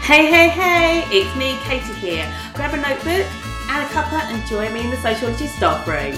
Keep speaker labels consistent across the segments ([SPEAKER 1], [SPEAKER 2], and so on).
[SPEAKER 1] Hey, hey, hey, it's me, Katie here. Grab a notebook and a cuppa and join me in the Sociology Staff Room.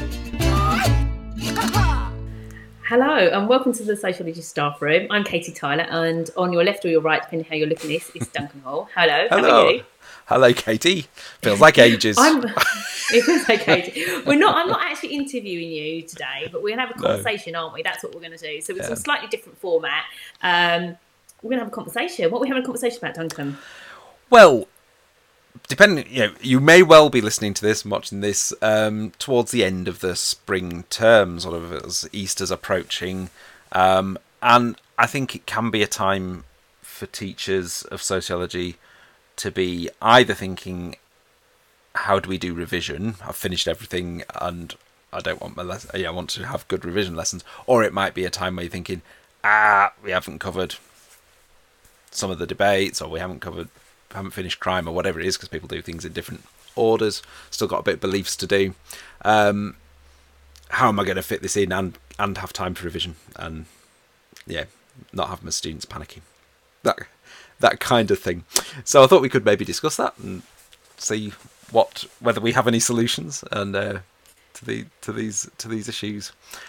[SPEAKER 1] Hello and welcome to the Sociology Staff Room. I'm Katie Tyler, and on your left or your right, depending how you're looking at this, is Duncan Hall. Hello, how are you?
[SPEAKER 2] Hello, Katie. Feels like ages.
[SPEAKER 1] It feels like ages. I'm not actually interviewing you today, but we're going to have a conversation, aren't we? That's what we're going to do. So it's a slightly different format. We're going to have a conversation. What are we having a conversation about, Duncan?
[SPEAKER 2] Well, depending, you may well be listening to this and watching this towards the end of the spring term, sort of as Easter's approaching. And I think it can be a time for teachers of sociology to be either thinking, how do we do revision? I've finished everything and I don't want my lesson. I want to have good revision lessons. Or it might be a time where you're thinking, we haven't covered some of the debates, or we haven't finished crime, or whatever it is, because people do things in different orders. Still got a bit of beliefs to do. How am I going to fit this in and have time for revision? And not have my students panicking. That kind of thing. So I thought we could maybe discuss that and see whether we have any solutions and to these issues.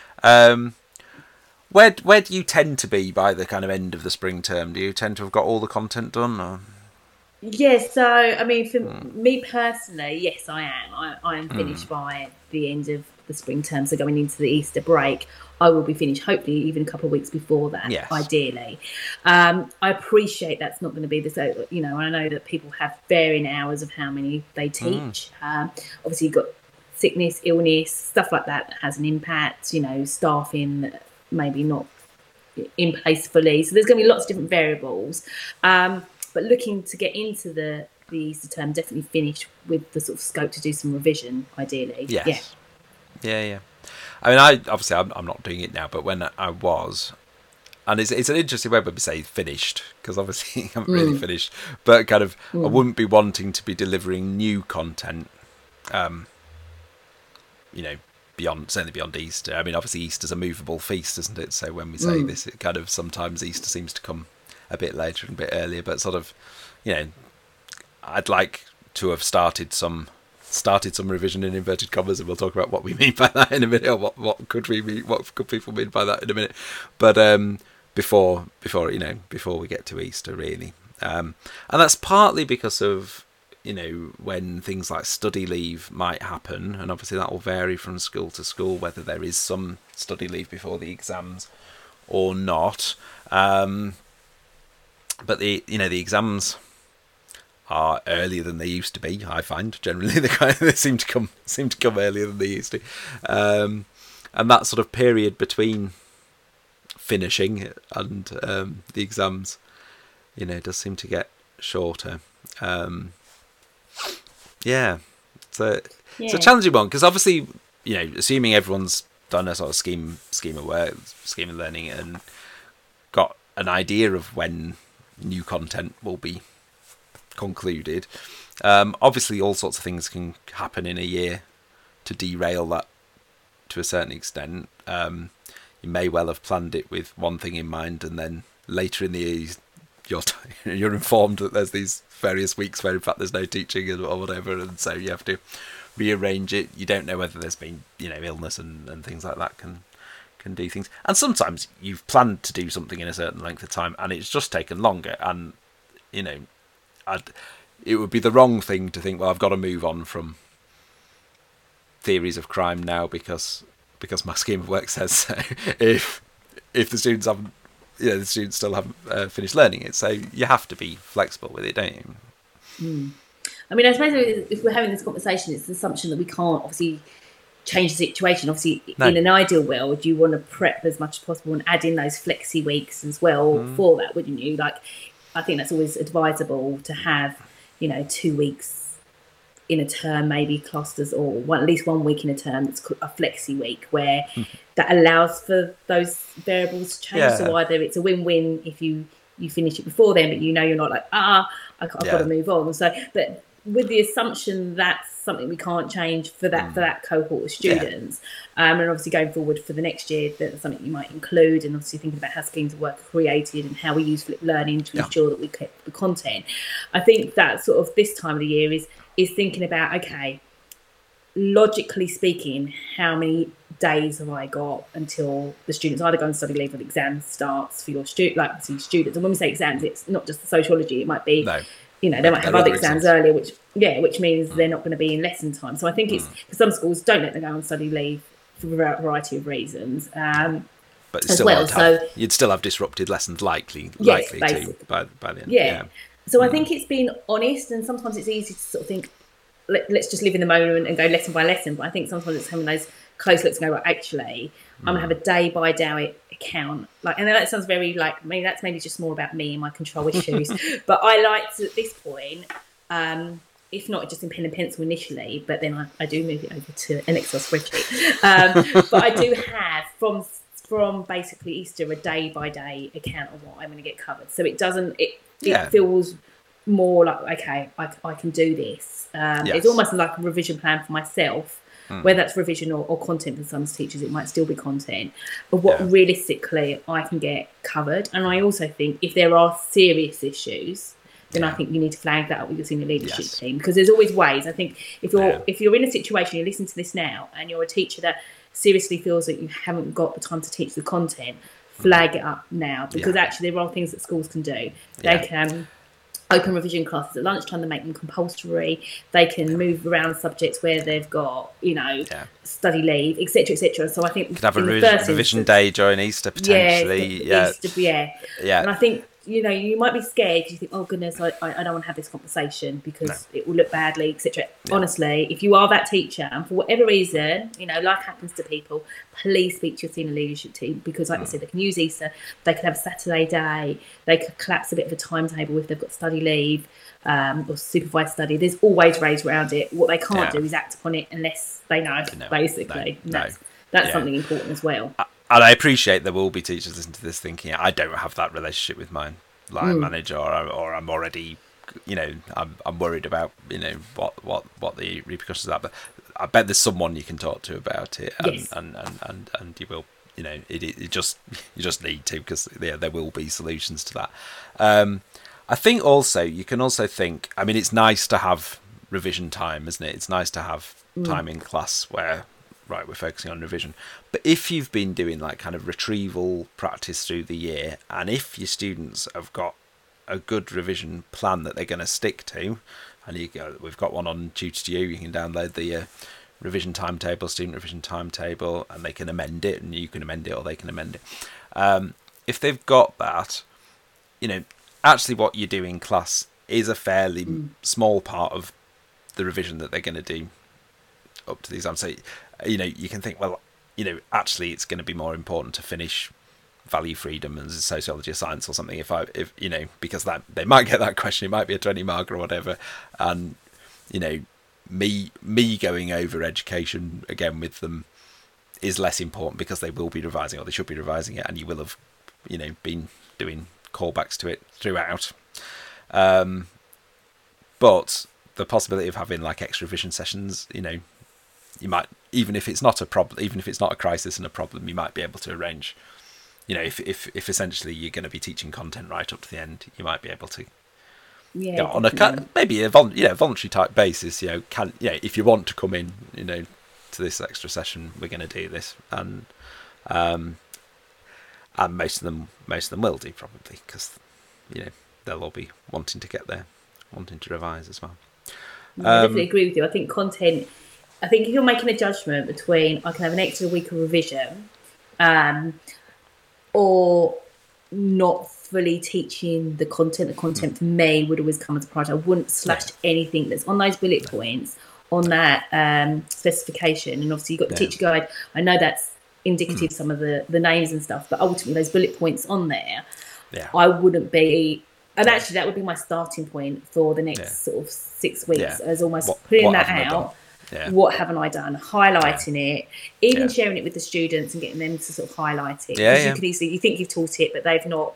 [SPEAKER 2] Where do you tend to be by the kind of end of the spring term? Do you tend to have got all the content done? Or?
[SPEAKER 1] Yes, so I mean, for me personally, yes, I am. I am finished by the end of the spring term, so going into the Easter break, I will be finished, hopefully even a couple of weeks before that, ideally. I appreciate that's not going to be the same, I know that people have varying hours of how many they teach. Obviously, you've got sickness, illness, stuff like that has an impact, staffing maybe not in place fully. So there's going to be lots of different variables. But looking to get into the Easter term, definitely finish with the sort of scope to do some revision, ideally.
[SPEAKER 2] Yes. Yeah. I mean, I'm not doing it now, but when I was, and it's an interesting way when we say finished, because obviously I haven't really finished, but kind of I wouldn't be wanting to be delivering new content, certainly beyond Easter. I mean, obviously Easter's a movable feast, isn't it? So when we say this, it kind of sometimes Easter seems to come a bit later and a bit earlier, but sort of, I'd like to have started some revision in inverted commas, and we'll talk about what we mean by that in a minute, or what could people mean by that in a minute. But before we get to Easter, really, and that's partly because of when things like study leave might happen, and obviously that will vary from school to school whether there is some study leave before the exams or not. But the exams are earlier than they used to be. I find generally they seem to come earlier than they used to, and that sort of period between finishing and the exams, does seem to get shorter. It's a challenging one, because obviously, assuming everyone's done a sort of scheme of work, scheme of learning, and got an idea of when new content will be concluded. Obviously, all sorts of things can happen in a year to derail that to a certain extent. You may well have planned it with one thing in mind, and then later in the year you're informed that there's these various weeks where in fact there's no teaching or whatever, and so you have to rearrange it. You don't know whether there's been illness and things like that can do things, and sometimes you've planned to do something in a certain length of time and it's just taken longer, and it would be the wrong thing to think, well, I've got to move on from theories of crime now because my scheme of work says so. If the students haven't, the students still haven't finished learning it, so you have to be flexible with it, don't you?
[SPEAKER 1] I mean, I suppose if we're having this conversation, it's the assumption that we can't obviously change the situation. Obviously, in an ideal world, you want to prep as much as possible and add in those flexi weeks as well for that, wouldn't you? Like, I think that's always advisable to have, 2 weeks in a term, maybe clusters, or at least 1 week in a term that's a flexi week, where that allows for those variables to change. So either it's a win-win if you finish it before then, but you're not like, I've got to move on. So, but with the assumption that's something we can't change for that cohort of students. And obviously going forward for the next year, that's something you might include, and obviously thinking about how schemes of work are created and how we use flipped learning to ensure that we keep the content. I think that sort of this time of the year is thinking about, okay, logically speaking, how many days have I got until the students either go on study leave or the exam starts for your students? And when we say exams, it's not just the sociology. It might be, they might have other exams earlier, which means they're not going to be in lesson time. So I think it's, for some schools don't let them go on study leave for a variety of reasons.
[SPEAKER 2] But still you'd still have disrupted lessons likely to by the end.
[SPEAKER 1] Yeah. So I think it's being honest, and sometimes it's easy to sort of think, let's just live in the moment and go lesson by lesson. But I think sometimes it's having those close looks and go, right, actually, I'm going to have a day-by-day account. And that sounds very that's maybe just more about me and my control issues. But I like to, at this point, if not just in pen and pencil initially, but then I do move it over to an Excel spreadsheet. But I do have, from basically Easter, a day-by-day account of what I'm going to get covered. So it doesn't, it feels more like, okay, I can do this. It's almost like a revision plan for myself, whether that's revision or content. For some teachers, it might still be content of what realistically I can get covered. And I also think if there are serious issues, then I think you need to flag that up with your senior leadership team, because there's always ways. I think if you're in a situation, you listen to this now, and you're a teacher that seriously feels that you haven't got the time to teach the content, flag it up now, because actually there are things that schools can do. They can open revision classes at lunchtime, they make them compulsory, they can move around subjects where they've got, study leave, etc., etc. So I think
[SPEAKER 2] you could have a revision day during Easter potentially.
[SPEAKER 1] Easter, and I think you might be scared because you think, oh goodness, I don't want to have this conversation because it will look badly, etc. Honestly, if you are that teacher and for whatever reason, life happens to people, please speak to your senior leadership team, because like I said, they can use Easter, they can have a Saturday day, they could collapse a bit of a timetable if they've got study leave or supervised study. There's always ways around it. What they can't do is act upon it unless they know, basically. That's something important as well.
[SPEAKER 2] And I appreciate there will be teachers listening to this thinking, I don't have that relationship with my line manager, or I'm already, I'm worried about, what the repercussions are. But I bet there's someone you can talk to about it, and you will, you just need to, because there will be solutions to that. I think also you can also think, it's nice to have revision time, isn't it? It's nice to have time in class where, right, we're focusing on revision. But if you've been doing like kind of retrieval practice through the year, and if your students have got a good revision plan that they're going to stick to, and we've got one on Tutor2U, you can download the revision timetable, student revision timetable, and they can amend it, and you can amend it, or they can amend it. If they've got that, actually what you do in class is a fairly small part of the revision that they're going to do up to the exam. So you can think, well, actually it's going to be more important to finish value freedom and sociology of science or something, if because that they might get that question, it might be a 20 marker or whatever, and me going over education again with them is less important, because they will be revising, or they should be revising it, and you will have been doing callbacks to it throughout. But the possibility of having like extra revision sessions, you might, even if it's not a problem, even if it's not a crisis and a problem, you might be able to arrange, if essentially you're going to be teaching content right up to the end, you might be able to, on a maybe a voluntary type basis, if you want to come in, to this extra session, we're going to do this, and most of them will do, probably, because they'll all be wanting to revise as well.
[SPEAKER 1] I definitely agree with you. I think content. I think if you're making a judgment between I can have an extra week of revision, or not fully teaching the content for me would always come as a priority. I wouldn't slash anything that's on those bullet points on that specification. And obviously you've got the teacher guide. I know that's indicative, some of the names and stuff, but ultimately those bullet points on there, I wouldn't be. And actually that would be my starting point for the next sort of 6 weeks, as almost putting that out. What haven't I done? Highlighting it, even sharing it with the students and getting them to sort of highlight it. Because you could easily, you think you've taught it, but they've not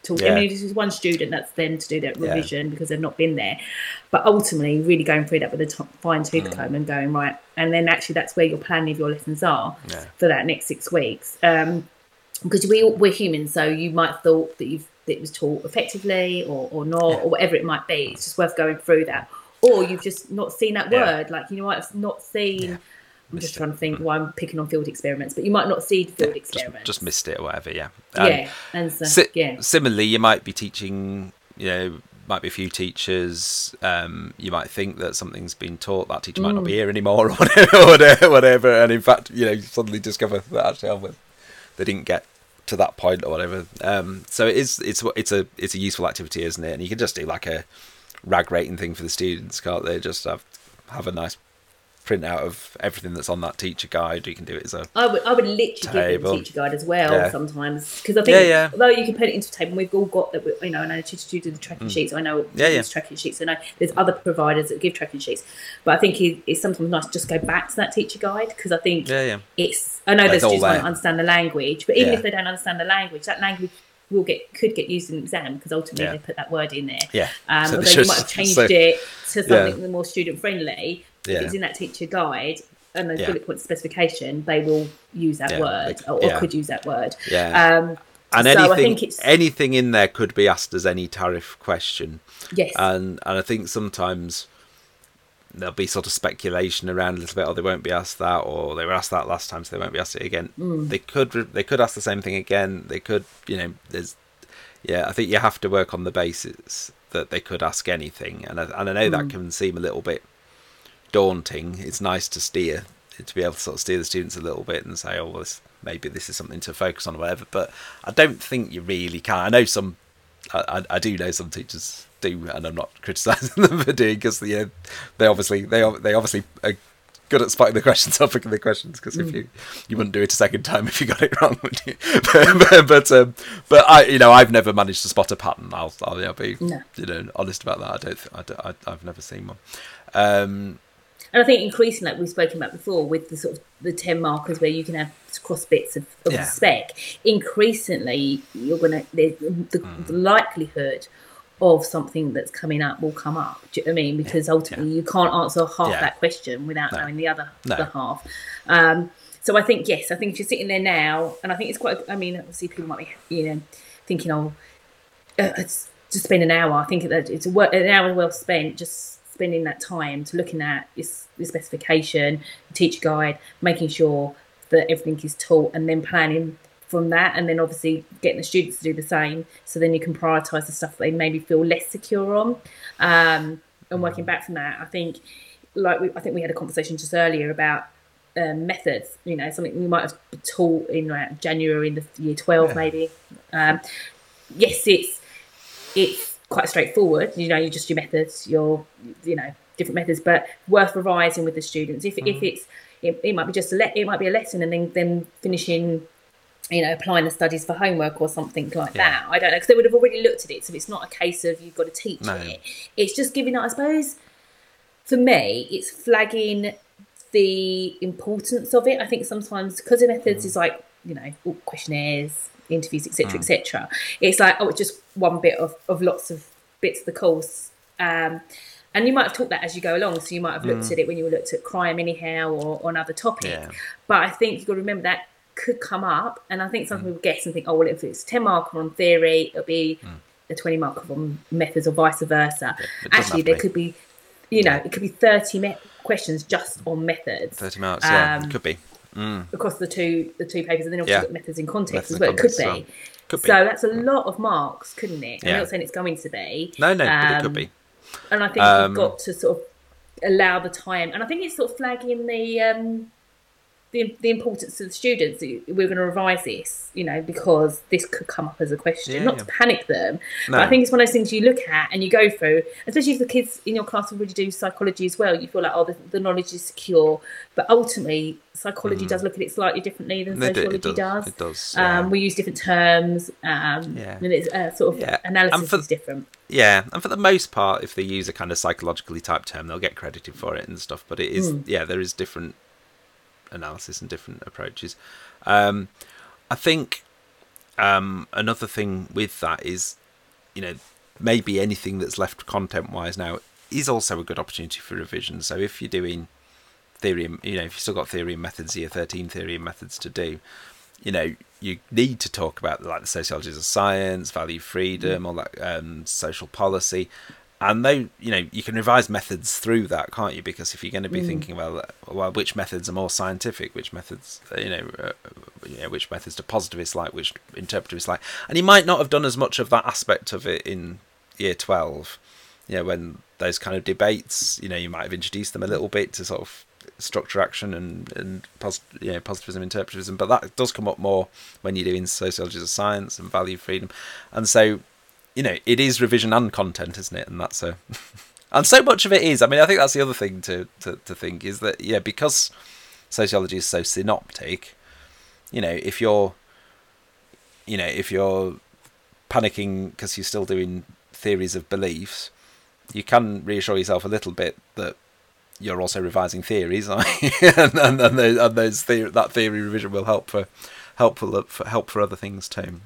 [SPEAKER 1] talk.
[SPEAKER 2] Yeah.
[SPEAKER 1] I mean, this is one student, that's them to do that revision because they've not been there. But ultimately, really going through that with a fine tooth comb and going, right, and then actually that's where your planning of your lessons are for that next 6 weeks. Because we're human, so you might have thought that it was taught effectively or not, or whatever it might be. It's just worth going through that. Or you've just not seen that word, like you might have not seen. I'm just trying to think why I'm picking on field experiments, but you might not see field experiments.
[SPEAKER 2] Just missed it or whatever,
[SPEAKER 1] and so,
[SPEAKER 2] similarly, you might be teaching, might be a few teachers, you might think that something's been taught, that teacher might not be here anymore or whatever, and in fact, you suddenly discover that actually they didn't get to that point or whatever. So it's a useful activity, isn't it? And you can just do like a rag rating thing for the students, can't they? Just have a nice print out of everything that's on that teacher guide. You can do it as a
[SPEAKER 1] I would literally give them a teacher guide as well sometimes, because I think although you can put it into a table, and we've all got that. I know teachers do the tracking sheets. I know use tracking sheets. I know there's other providers that give tracking sheets, but I think it's sometimes nice to just go back to that teacher guide, because I think it's. I know there's students who don't understand the language, but even if they don't understand the language, that language could get used in an exam, because ultimately they put that word in there.
[SPEAKER 2] So
[SPEAKER 1] although you might have changed it to something more student friendly. If it's in that teacher guide and those bullet point specification, they will use that word or could use that word.
[SPEAKER 2] And anything in there could be asked as any tariff question.
[SPEAKER 1] Yes.
[SPEAKER 2] And I think sometimes there'll be sort of speculation around a little bit, or they won't be asked that, or they were asked that last time, so they won't be asked it again. They could ask the same thing again. They could, I think you have to work on the basis that they could ask anything, and I know that can seem a little bit daunting. It's nice to be able to sort of steer the students a little bit and say, maybe this is something to focus on or whatever, but I don't think you really can. I know I do know some teachers do, and I'm not criticising them for doing, because they obviously are good at spotting the questions or picking the questions, because if you wouldn't do it a second time if you got it wrong, would you? but I've never managed to spot a pattern. I'll be honest about that. I've never seen one.
[SPEAKER 1] And I think increasingly, like we've spoken about before, with the sort of the 10 markers where you can have cross bits of the spec, increasingly you're going to the likelihood of something that's coming up will come up. Do you know what I mean? Because ultimately you can't answer half that question without knowing the other half. So I think if you're sitting there now, and I think it's quite, obviously people might be, thinking, it's just spend an hour. I think that it's an hour well spent just spending that time to looking at your specification, the teacher guide, making sure that everything is taught, and then planning from that, and then obviously getting the students to do the same, so then you can prioritise the stuff they maybe feel less secure on, and working back from that. I think we had a conversation just earlier about methods, something we might have taught in January in the year 12 maybe. Yes, it's quite straightforward, you just your methods, your different methods, but worth revising with the students. If it might be just it might be a lesson, and then finishing, applying the studies for homework or something like that. I don't know, because they would have already looked at it, so it's not a case of you've got to teach it. It's just giving, I suppose, for me, it's flagging the importance of it. I think sometimes because the methods is like, questionnaires, interviews, etc. It's like, it's just one bit of lots of bits of the course, and you might have taught that as you go along, so you might have looked at it when you looked at crime anyhow or another topic, but I think you've got to remember that could come up, and I think some people guess and think, if it's 10 marker on theory, it'll be a 20 marker on methods, or vice versa. Actually, there could be, it could be 30 questions just on methods.
[SPEAKER 2] 30 marks, it could be.
[SPEAKER 1] Across the two papers, and then obviously got methods in context as well. It could be. So that's a lot of marks, couldn't it? I'm not saying it's going to be.
[SPEAKER 2] No, but it could be.
[SPEAKER 1] And I think you've got to sort of allow the time, and I think it's sort of flagging the importance to the students. We're going to revise this, because this could come up as a question. Not to panic them, but I think it's one of those things you look at and you go through, especially if the kids in your class already do psychology as well. You feel like, the knowledge is secure, but ultimately psychology does look at it slightly differently than sociology does.
[SPEAKER 2] It does.
[SPEAKER 1] We use different terms, and it's sort of analysis is different.
[SPEAKER 2] Yeah, and for the most part, if they use a kind of psychologically typed term, they'll get credited for it and stuff. But it is, there is different analysis and different approaches. I think another thing with that is, maybe anything that's left content-wise now is also a good opportunity for revision. So if you're doing theory, if you've still got theory and methods, year 13 theory and methods to do, you need to talk about like the sociologies of science, value freedom, all that, social policy. And they, you can revise methods through that, can't you? Because if you're going to be thinking about, well, which methods are more scientific, which methods, which methods do positivists like, which interpretivists like, and you might not have done as much of that aspect of it in year 12. When those kind of debates, you might have introduced them a little bit to sort of structure action and positivism, interpretivism, but that does come up more when you're doing sociologies of science and value freedom, and so. It is revision and content, isn't it? And that's and so much of it is. I mean, I think that's the other thing to think is that, because sociology is so synoptic, if you're panicking because you're still doing theories of beliefs, you can reassure yourself a little bit that you're also revising theories, and that theory revision will help for other things too.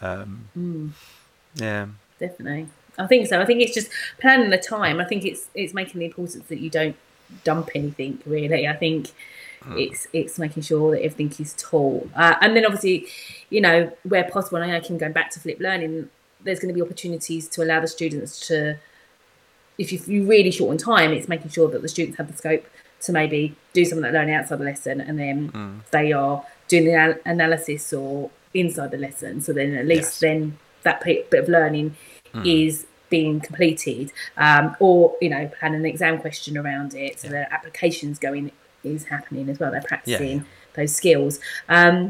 [SPEAKER 2] Yeah,
[SPEAKER 1] definitely. I think so. I think it's just planning the time. I think it's making the importance that you don't dump anything really. I think it's making sure that everything is taught, and then obviously, where possible. And I can go back to flipped learning. There's going to be opportunities to allow the students to, if you really short on time, it's making sure that the students have the scope to maybe do some of that learning outside the lesson, and then they are doing the analysis or inside the lesson. So then at least then that bit of learning is being completed, or plan an exam question around it, so the applications is happening as well. They're practicing those skills. But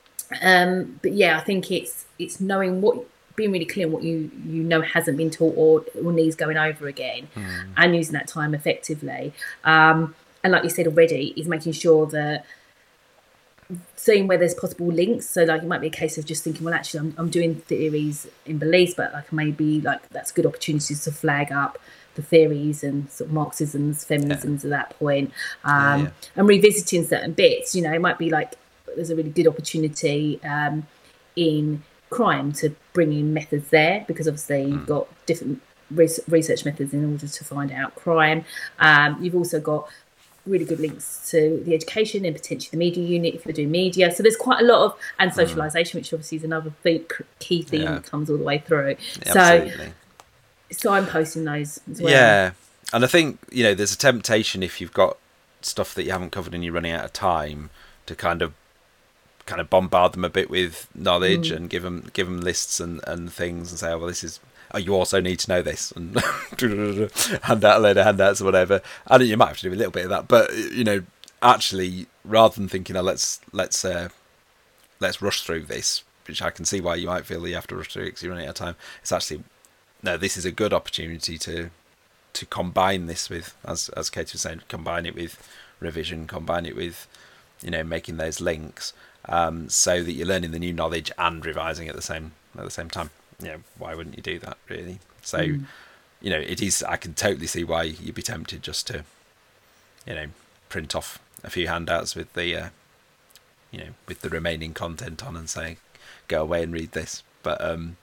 [SPEAKER 1] I think it's knowing being really clear on what you hasn't been taught or needs going over again, and using that time effectively. And like you said already, is making sure that seeing where there's possible links. So like it might be a case of just thinking, well, actually I'm doing theories in beliefs, but like maybe like that's good opportunities to flag up the theories and sort of Marxisms, feminisms at that point, and revisiting certain bits. It might be like there's a really good opportunity in crime to bring in methods there, because obviously you've got different research methods in order to find out crime. You've also got really good links to the education and potentially the media unit if you're doing media. So there's quite a lot of, and socialisation, which obviously is another key theme that comes all the way through.
[SPEAKER 2] Absolutely.
[SPEAKER 1] So I'm posting those as well.
[SPEAKER 2] Yeah, and I think there's a temptation if you've got stuff that you haven't covered and you're running out of time to kind of bombard them a bit with knowledge and give them lists and things and say, oh, well, this is. Oh, you also need to know this, and hand out a load of handouts or whatever. I think you might have to do a little bit of that, but actually, rather than thinking, let's rush through this, which I can see why you might feel you have to rush through it because you're running out of time. It's actually this is a good opportunity to combine this with, as Katie was saying, combine it with revision, combine it with making those links, so that you're learning the new knowledge and revising at the same time. Why wouldn't you do that, really? So, it is. I can totally see why you'd be tempted just to, print off a few handouts with the, with the remaining content on and say, go away and read this. But, and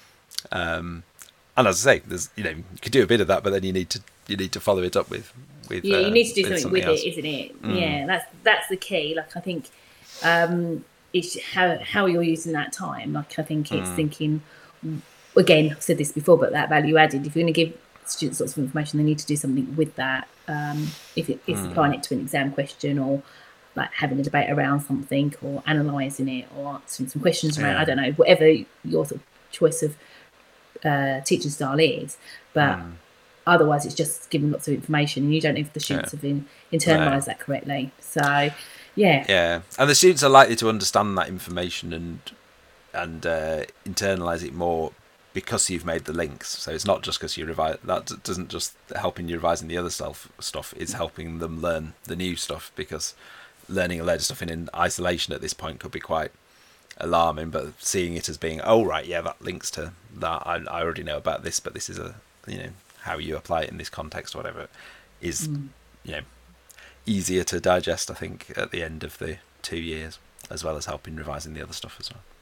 [SPEAKER 2] as I say, there's, you could do a bit of that, but then you need to follow it up with.
[SPEAKER 1] You need to do something with it, isn't it? Yeah, that's the key. Like I think, it's how you're using that time. Like I think it's thinking. Again, I've said this before, but that value added, if you're going to give students lots of information, they need to do something with that. If it's applying it to an exam question, or like having a debate around something, or analysing it, or answering some questions around, I don't know, whatever your sort of choice of teaching style is. But otherwise, it's just giving lots of information, and you don't know if the students have internalised that correctly. So,
[SPEAKER 2] and the students are likely to understand that information and internalise it more because you've made the links. So it's not just because you revise. That doesn't just helping you revising the other stuff. It's helping them learn the new stuff, because learning a load of stuff in isolation at this point could be quite alarming. But seeing it as being, oh right, that links to that. I already know about this, but this is how you apply it in this context or whatever is easier to digest, I think, at the end of the 2 years, as well as helping revising the other stuff as well.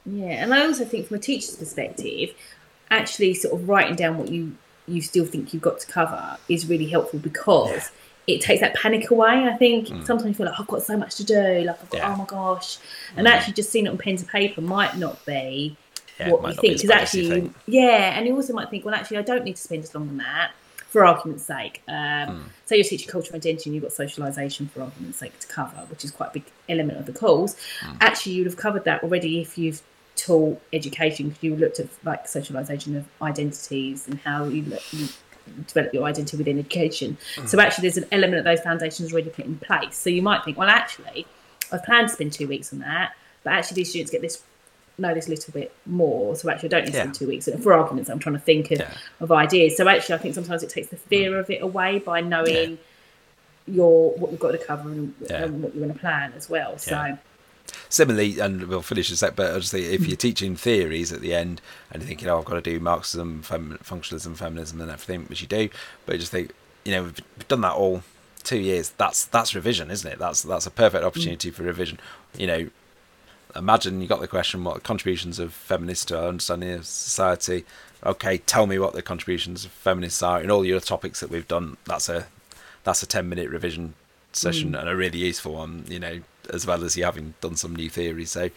[SPEAKER 1] Yeah, and I also think from a teacher's perspective, actually sort of writing down what you still think you've got to cover is really helpful, because it takes that panic away. I think sometimes you feel like, I've got so much to do, like I've got, oh my gosh. And actually just seeing it on pen to paper might not be what you think. Because actually, and you also might think, well, actually, I don't need to spend as long on that, for argument's sake. So you're teaching cultural identity and you've got socialisation, for argument's sake, to cover, which is quite a big element of the course. Actually, you'd have covered that already if you've taught education, because you looked at like socialisation of identities and how you develop your identity within education. So actually there's an element of those foundations already put in place. So you might think, well, actually, I've planned to spend 2 weeks on that, but actually these students know this little bit more, so actually I don't need to spend 2 weeks. And for arguments, I'm trying to think of ideas. So actually I think sometimes it takes the fear of it away by knowing what you've got to cover and what you're going to plan as well. So
[SPEAKER 2] similarly, and we'll finish in a sec, but I just think if you're teaching theories at the end and you're thinking, I've got to do Marxism, functionalism, feminism and everything, which you do, but you just think, we've done that all 2 years, that's revision, isn't it? That's a perfect opportunity for revision. Imagine you got the question, what are the contributions of feminists to our understanding of society? Okay, tell me what the contributions of feminists are in all your topics that we've done. That's a 10-minute revision session, and a really useful one, as well as you having done some new theories. So,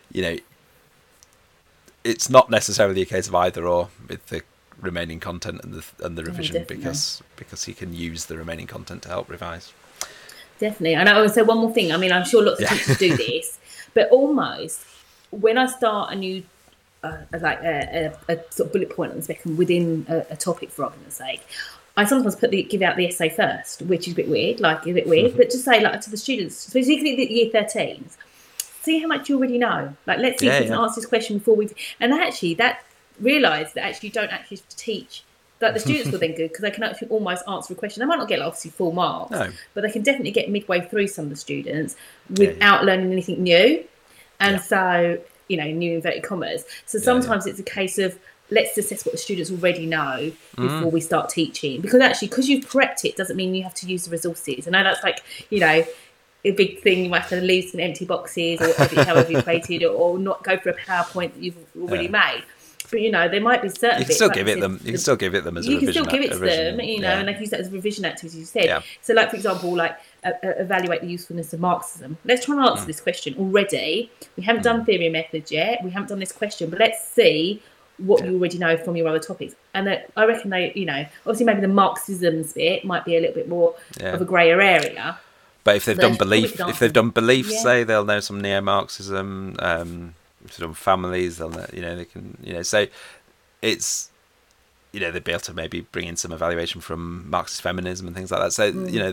[SPEAKER 2] it's not necessarily a case of either or with the remaining content and the revision, because you can use the remaining content to help revise.
[SPEAKER 1] Definitely. And I would say one more thing. I mean, I'm sure lots of teachers do this, but almost when I start a new a sort of bullet point on the spectrum within a topic, for argument's sake, I sometimes give out the essay first, which is a bit weird, but just say to the students, particularly the year 13s, see how much you already know. Let's see if we can answer this question before and actually realise that actually you don't actually have to teach. The students will then good, because they can actually almost answer a question. They might not get obviously full marks, but they can definitely get midway through, some of the students, without learning anything new. And so, new inverted commas. So sometimes it's a case of, let's assess what the students already know before we start teaching. Because you've prepped it doesn't mean you have to use the resources. I know that's a big thing. You might have to leave some empty boxes or edit however you created it, or not go for a PowerPoint that you've already made. But there might be certain
[SPEAKER 2] you can still give it them. You can still give it them as a revision. You can still give it to them,
[SPEAKER 1] and they can use that as a revision activity, as you said. So, for example, evaluate the usefulness of Marxism. Let's try and answer this question already. We haven't done theory and methods yet. We haven't done this question, but let's see what you already know from your other topics. And I reckon obviously maybe the Marxism bit might be a little bit more of a greyer area.
[SPEAKER 2] But if they've done belief, say, they'll know some neo-Marxism. If they've done families, they'll know, they can, so it's, they'd be able to maybe bring in some evaluation from Marxist feminism and things like that. So,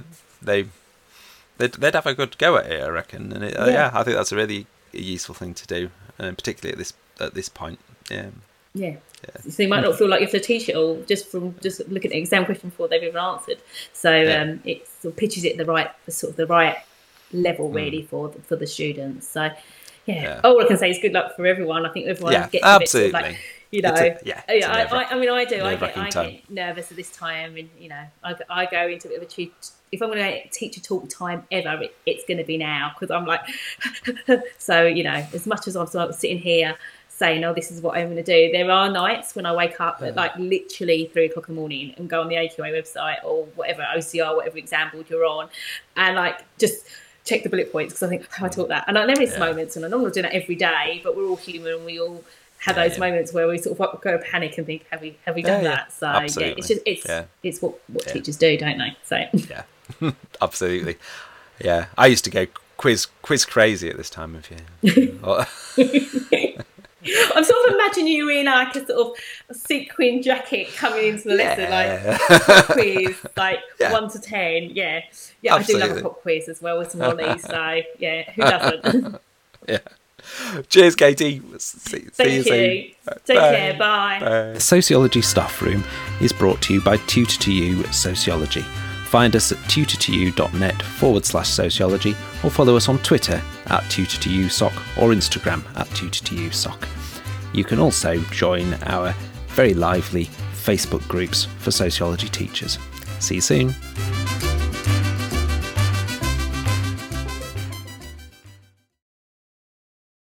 [SPEAKER 2] they'd have a good go at it, I reckon. And I think that's a really useful thing to do, particularly at this point. Yeah.
[SPEAKER 1] So you might not feel like you have to teach it all just looking at the exam question before they've even answered. So it sort of pitches it the right level really for the students. So all I can say is good luck for everyone. I think everyone gets
[SPEAKER 2] absolutely.
[SPEAKER 1] A bit I do. I get nervous at this time, and I go into a bit of a if I'm going to teach a talk time ever, it's going to be now, because I'm like, so as much as I'm sitting here saying, oh, this is what I'm going to do, there are nights when I wake up at literally 3 o'clock in the morning and go on the AQA website or whatever OCR, whatever exam board you're on, and just check the bullet points, because I think, I taught that. And there is moments, and I'm not doing that every day, but we're all human, and we all have those moments where we sort of go panic and think, have we done that? So
[SPEAKER 2] absolutely.
[SPEAKER 1] it's what teachers do, don't they? So
[SPEAKER 2] absolutely. I used to go quiz crazy at this time of year.
[SPEAKER 1] I'm sort of imagining you in a sort of a sequin jacket coming into the lesson, pop quiz, 1 to 10. I do love a pop quiz as well with some lollies. So who doesn't?
[SPEAKER 2] Cheers, Katie.
[SPEAKER 1] Thank you. Take care. Bye.
[SPEAKER 2] The Sociology Staff Room is brought to you by Tutor2U Sociology. Find us at tutor2u.net/sociology, or follow us on Twitter at tutor2usoc or Instagram at tutor2usoc. You can also join our very lively Facebook groups for sociology teachers. See you soon.